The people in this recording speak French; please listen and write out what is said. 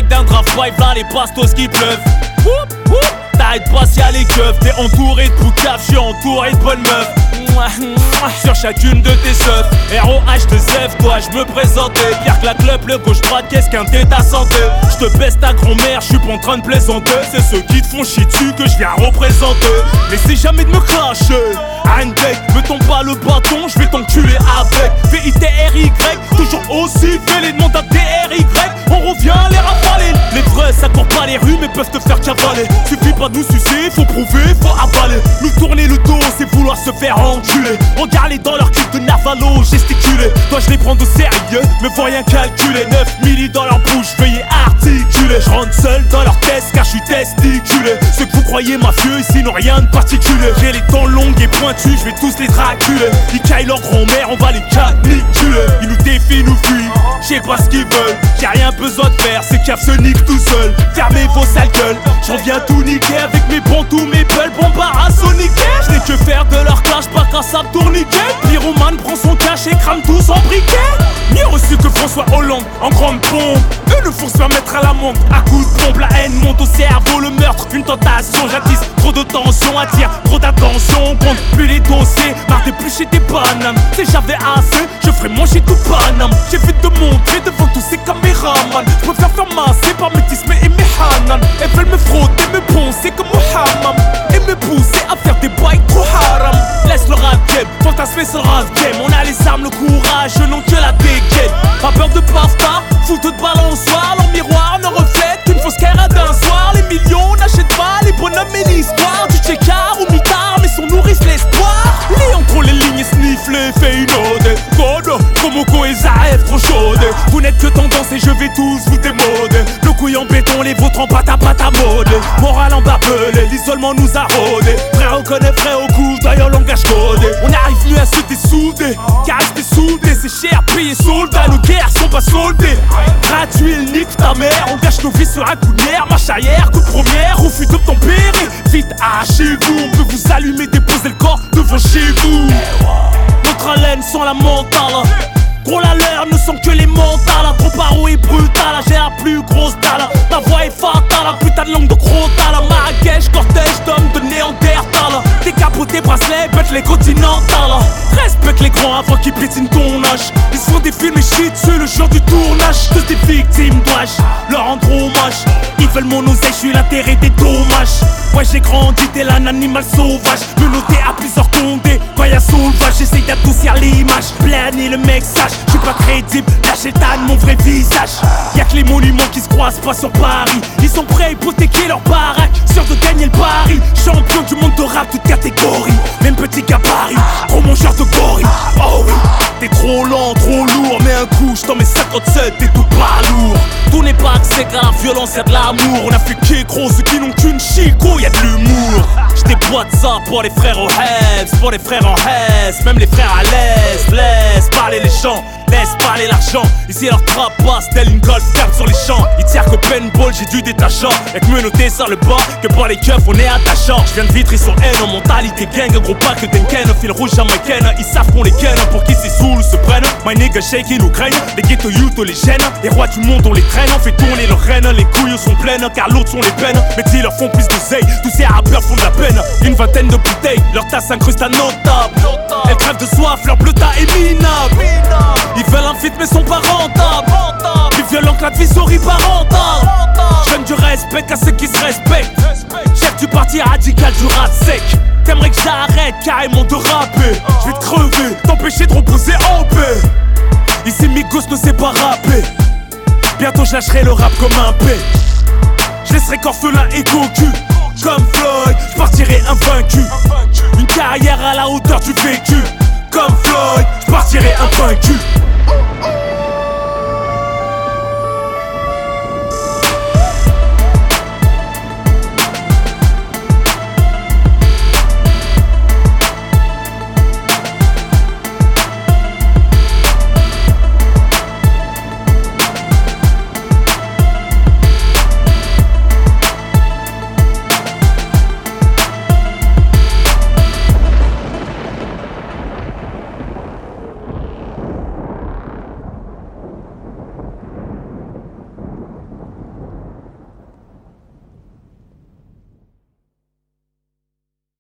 Direct d'un draft pipe, là les bastos qui pleuvent. T'arrêtes pas s'il y a les keufs. T'es entouré de boucaves, j'suis entouré de bonnes meufs. Sur chacune de tes œufs. ROH de Zef, dois-je me présenter? Pierre que la club, le gauche-droite, qu'est-ce qu'un thé ta santé? J'te baisse ta grand-mère, j'suis pas en train de plaisanter. C'est ceux qui te font chier dessus que je viens représenter. N'essaie jamais de me clasher. Handbag, me tombe pas le bâton, j'vais t'enculer avec VITRY, toujours aussi fêlé, demande à TRY. On revient les rafaler. Les vrais ça court pas les rues mais peuvent te faire cavaler. Suffit pas de nous sucer, faut prouver, faut avaler. Nous tourner le dos, c'est vouloir se faire enculer. Regarde-les dans leur cul de narvalo, gesticuler. Toi je les prends au sérieux, me vois rien calculer. 9 milli dans leur bouche, veuillez articuler. Je rentre seul dans leur test car je suis testiculé. Ceux que vous croyez mafieux ici n'ont rien de particulier. J'ai les dents longues et pointues, je vais tous les draculer. Ils caillent leur grand-mère, on va les caniculer. Ils nous défient, nous fuient, je sais pas ce qu'ils veulent. J'ai rien besoin de faire, ces caves se niquent tout seul. Fermez vos sales gueules, j'en viens tout niquer. Avec mes bons, tous mes peuls, bombarassoniqués. Je n'ai que faire de leur clash, pas qu'un sable tourniquet. Pyromane prend son cash et crame tout son briquet. Mieux reçu que François Hollande en grande pompe. Eux ne font se faire mettre à l'amende. À coups de pompe, la haine monte au cerveau, le meurtre, une tentation. J'attise trop de tension, attire trop d'attention. Compte plus les dossiers, marre d'éplucher des bananes. Si j'avais assez, je ferais manger tout Paname. J'ai vu te montrer devant tous ces caméramans. Je préfère faire masser par mes tismes et mes hanan. Elles veulent me frotter, me poncer comme Muhammad. Et me pousser à faire des bails trop haram. Laisse le rap game, fantasmer c'est le rap game. On a les armes, le courage, non que la dégaine. Pas peur de pasta, foutre de balançoire. Leur miroir ne reflète qu'une fausse carrière d'un soir. Les millions n'achètent pas les bonhommes et l'histoire. Du checkard ou mitard, mais son nourrice l'espoir. Lis entre les lignes et sniff les fait une ode. Code, Komoko et Zaev trop chaude. Vous n'êtes que tendance et je vais tous vous démoder. Le couille en béton, les vôtres en pâte à mode. Morale en barbelé, l'isolement nous a rodé. Frère reconnaît frère au cou, d'ailleurs langage codé. On arrive mieux à se dessouder, car rester soudé c'est cher, payé soldat. Nos guerres sont pas soldées. Gratuit, il nique ta mère. On gâche nos vies sur un coup de nerf. Marche arrière, coup de première, refus d'obtempérer. Vite, arrachez-vous, on peut vous allumer, déposer le corps devant chez vous. Notre haleine sans la mentale. Gros la leur ne sont que les mentales. Trop paro et brutal, j'ai la plus grosse dalle. Ma voix est fatale, la putain de langue de gros dalle. Marrakech, cortège d'hommes de Néandertal. Décapotés, bracelets, bêtes les continentales. Respecte les grands avant qu'ils piétinent ton âge. Ils se font des films et shit sur le jour du tournage. Tous des victimes, dois-je leur rendre hommage. Ils veulent mon oseille, je suis l'intérêt des dommages. Ouais j'ai grandi tel un animal sauvage. Me noter à plusieurs condés. Quand y'a sauvage, j'essaye d'adoucir l'image. Planer le mec sage, je suis pas crédible. Lâchez de mon vrai visage. Y'a que les monuments qui se croisent pas sur Paris. Ils sont prêts à hypothéquer leur baraque, sûrs de gagner le pari. Champion du monde de rap, toute catégorie. Même petit gabarit, gros mangeur de gorille. Oh oui, t'es trop lent, trop lourd. Mais un coup, j't'en mets 57, t'es tout pas lourd. Tout n'est pas accès qu'à la violence, y'a de l'amour. On a fait qui gros, ceux qui n'ont qu'une chico, y'a de l'humour. J'déboîte ça pour les frères au Hess, pour les frères en Hess, même les frères à l'Est. Laisse parler les champs, laisse parler l'argent. Ici leur trappe passe telle une golf carte sur les champs. Ils tirent qu'au paintball, j'ai du détachant. Y'a que me noter sur le bas, que pour les keufs on est attachant. J'viens de Vitry sur haine en mentalité gang. Gros pas que Denken, fil rouge jamaïcaine. Ils savent qu'on les ken, pour qui ces sous se prennent. My nigga shaking Ukraine, les ghetto youth on les gêne. Les rois du monde on les traîne, on fait tourner leurs reines. Les couilles sont pleines car l'autre sont les peines. Mais ils leur font plus d'oseille, tous ces rappeurs font de la peine. Une vingtaine de bouteilles, leur tasse s'incruste à notable. Elles crèvent de soif, leur bleu tas est minable. Ils veulent un feat mais sont pas rentables. Plus violent que l'advisory parentale. Je donne du respect à ceux qui se respectent. Chef du parti radical du rat sec. T'aimerais que j'arrête carrément de rapper. Je vais te crever, t'empêcher de reposer en paix. Ici Migos ne sait pas rapper. Bientôt je lâcherai le rap comme un paix. Je laisserai qu'orphelin et cocu. Comme Floyd, je partirai invaincu. Une carrière à la hauteur du vécu. Comme Floyd,